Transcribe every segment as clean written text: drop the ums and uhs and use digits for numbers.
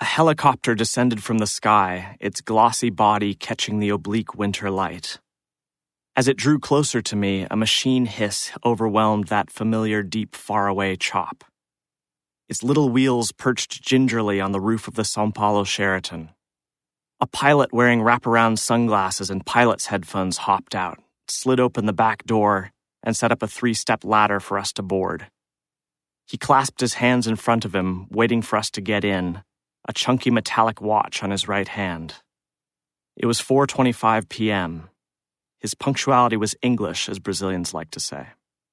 A helicopter descended from the sky, its glossy body catching the oblique winter light. As it drew closer to me, a machine hiss overwhelmed that familiar deep faraway chop. Its little wheels perched gingerly on the roof of the São Paulo Sheraton. A pilot wearing wraparound sunglasses and pilot's headphones hopped out, slid open the back door, and set up a 3-step ladder for us to board. He clasped his hands in front of him, waiting for us to get in, a chunky metallic watch on his right hand. It was 4:25 p.m. His punctuality was English, as Brazilians like to say.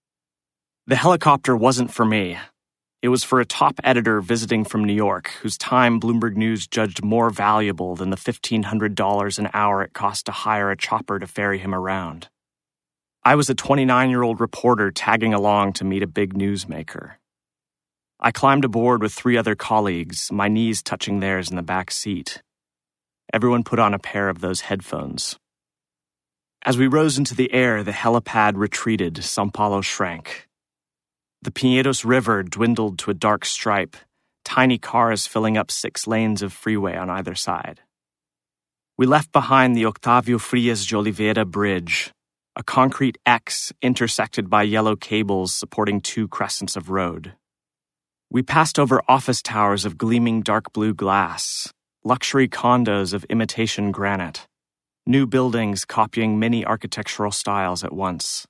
The helicopter wasn't for me. It was for a top editor visiting from New York, whose time Bloomberg News judged more valuable than the $1,500 an hour it cost to hire a chopper to ferry him around. I was a 29-year-old reporter tagging along to meet a big newsmaker. I climbed aboard with 3 other colleagues, my knees touching theirs in the back seat. Everyone put on a pair of those headphones. As we rose into the air, the helipad retreated, São Paulo shrank. The Pinheiros River dwindled to a dark stripe, tiny cars filling up 6 lanes of freeway on either side. We left behind the Octavio Frias de Oliveira Bridge, a concrete X intersected by yellow cables supporting 2 crescents of road. We passed over office towers of gleaming dark blue glass, luxury condos of imitation granite, new buildings copying many architectural styles at once.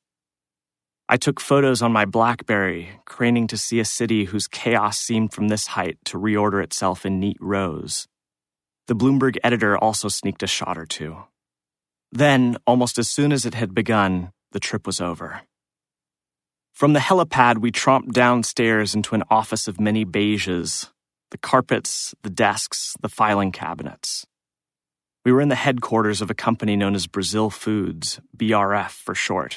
I took photos on my BlackBerry, craning to see a city whose chaos seemed from this height to reorder itself in neat rows. The Bloomberg editor also sneaked a shot or 2. Then, almost as soon as it had begun, the trip was over. From the helipad, we tromped downstairs into an office of many beiges, the carpets, the desks, the filing cabinets. We were in the headquarters of a company known as Brazil Foods, BRF for short.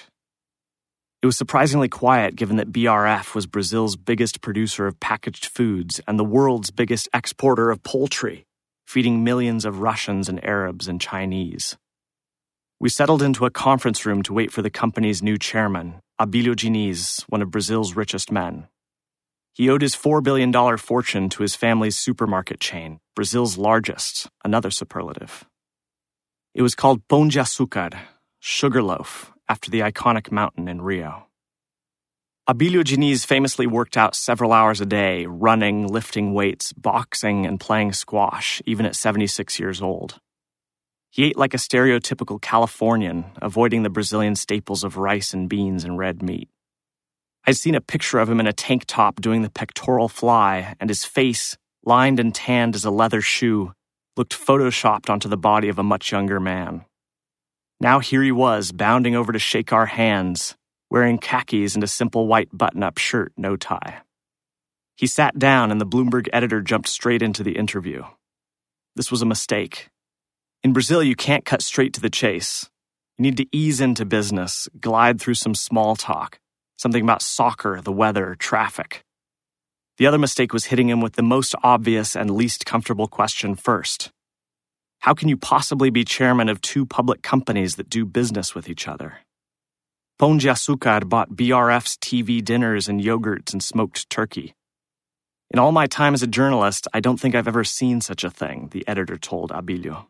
It was surprisingly quiet given that BRF was Brazil's biggest producer of packaged foods and the world's biggest exporter of poultry, feeding millions of Russians and Arabs and Chinese. We settled into a conference room to wait for the company's new chairman, Abílio Diniz, one of Brazil's richest men. He owed his $4 billion fortune to his family's supermarket chain, Brazil's largest, another superlative. It was called Pão de Açúcar, sugarloaf, after the iconic mountain in Rio. Abílio Diniz famously worked out several hours a day, running, lifting weights, boxing, and playing squash, even at 76 years old. He ate like a stereotypical Californian, avoiding the Brazilian staples of rice and beans and red meat. I'd seen a picture of him in a tank top doing the pectoral fly, and his face, lined and tanned as a leather shoe, looked photoshopped onto the body of a much younger man. Now here he was, bounding over to shake our hands, wearing khakis and a simple white button-up shirt, no tie. He sat down, and the Bloomberg editor jumped straight into the interview. This was a mistake. In Brazil, you can't cut straight to the chase. You need to ease into business, glide through some small talk, something about soccer, the weather, traffic. The other mistake was hitting him with the most obvious and least comfortable question first. How can you possibly be chairman of 2 public companies that do business with each other? Pão de Açúcar bought BRF's TV dinners and yogurts and smoked turkey. In all my time as a journalist, I don't think I've ever seen such a thing, the editor told Abílio.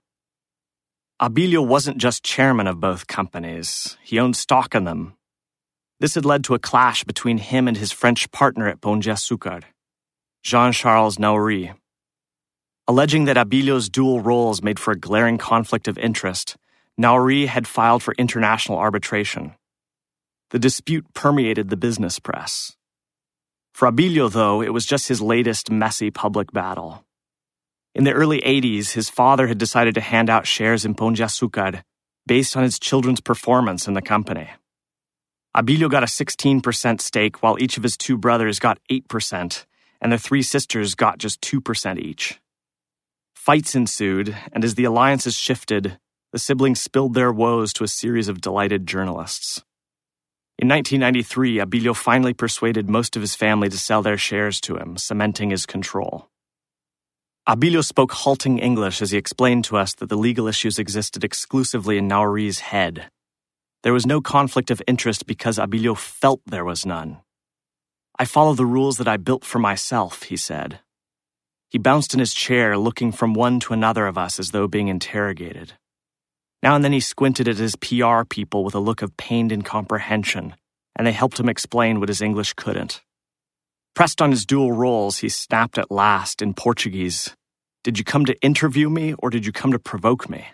Abílio wasn't just chairman of both companies. He owned stock in them. This had led to a clash between him and his French partner at Pão de Açúcar, Jean-Charles Nauri. Alleging that Abílio's dual roles made for a glaring conflict of interest, Nauri had filed for international arbitration. The dispute permeated the business press. For Abílio, though, it was just his latest messy public battle. In the early 80s, his father had decided to hand out shares in Pão de Açúcar based on his children's performance in the company. Abílio got a 16% stake, while each of his 2 brothers got 8%, and their 3 sisters got just 2% each. Fights ensued, and as the alliances shifted, the siblings spilled their woes to a series of delighted journalists. In 1993, Abílio finally persuaded most of his family to sell their shares to him, cementing his control. Abílio spoke halting English as he explained to us that the legal issues existed exclusively in Nauri's head. There was no conflict of interest because Abílio felt there was none. I follow the rules that I built for myself, he said. He bounced in his chair, looking from one to another of us as though being interrogated. Now and then he squinted at his PR people with a look of pained incomprehension, and they helped him explain what his English couldn't. Pressed on his dual roles, he snapped at last in Portuguese, "Did you come to interview me or did you come to provoke me?"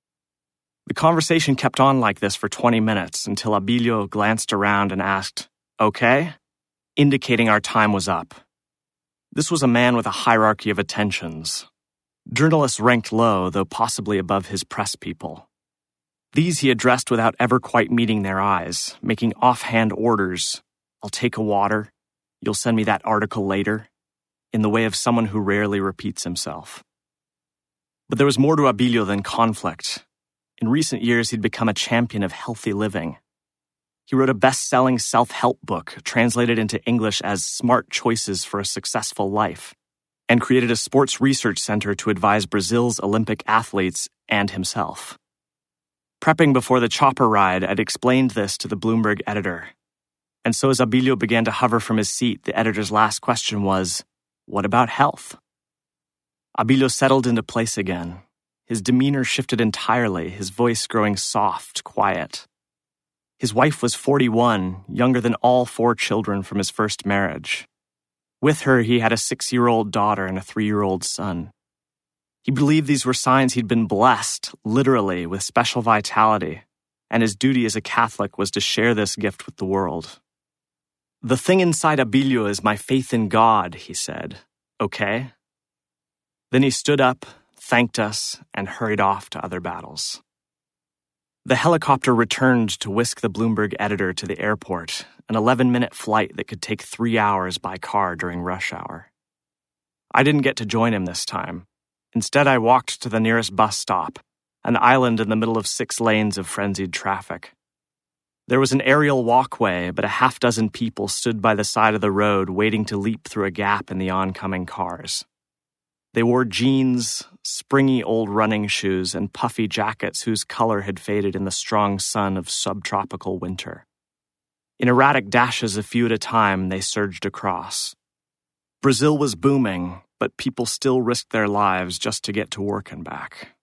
The conversation kept on like this for 20 minutes until Abilio glanced around and asked, "Okay?" indicating our time was up. This was a man with a hierarchy of attentions. Journalists ranked low, though possibly above his press people. These he addressed without ever quite meeting their eyes, making offhand orders. "I'll take a water. You'll send me that article later," in the way of someone who rarely repeats himself. But there was more to Abilio than conflict. In recent years, he'd become a champion of healthy living. He wrote a best-selling self-help book translated into English as Smart Choices for a Successful Life, and created a sports research center to advise Brazil's Olympic athletes and himself. Prepping before the chopper ride, I'd explained this to the Bloomberg editor. And so as Abilio began to hover from his seat, the editor's last question was, "What about health?" Abilio settled into place again. His demeanor shifted entirely, his voice growing soft, quiet. His wife was 41, younger than all 4 children from his first marriage. With her, he had a 6-year-old daughter and a 3-year-old son. He believed these were signs he'd been blessed, literally, with special vitality, and his duty as a Catholic was to share this gift with the world. "The thing inside Abilio is my faith in God," he said. "Okay?" Then he stood up, thanked us, and hurried off to other battles. The helicopter returned to whisk the Bloomberg editor to the airport, an 11-minute flight that could take 3 hours by car during rush hour. I didn't get to join him this time. Instead, I walked to the nearest bus stop, an island in the middle of 6 lanes of frenzied traffic. There was an aerial walkway, but a half-dozen people stood by the side of the road waiting to leap through a gap in the oncoming cars. They wore jeans, springy old running shoes, and puffy jackets whose color had faded in the strong sun of subtropical winter. In erratic dashes a few at a time, they surged across. Brazil was booming, but people still risked their lives just to get to work and back.